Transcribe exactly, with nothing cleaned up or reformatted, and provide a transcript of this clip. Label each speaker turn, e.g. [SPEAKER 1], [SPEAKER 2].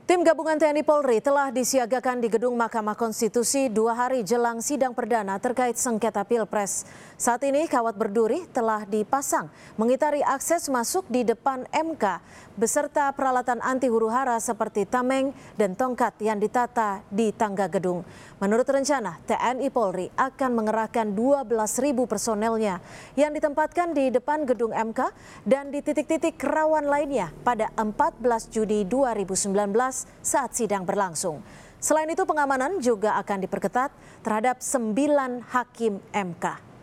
[SPEAKER 1] Tim gabungan T N I Polri telah disiagakan di Gedung Mahkamah Konstitusi dua hari jelang sidang perdana terkait sengketa Pilpres. Saat ini kawat berduri telah dipasang mengitari akses masuk di depan M K beserta peralatan anti huru-hara seperti tameng dan tongkat yang ditata di tangga gedung. Menurut rencana, T N I Polri akan mengerahkan dua belas ribu personelnya yang ditempatkan di depan gedung M K dan di titik-titik rawan lainnya pada empat belas Juni dua ribu sembilan belas saat sidang berlangsung. Selain itu, pengamanan juga akan diperketat terhadap sembilan hakim M K.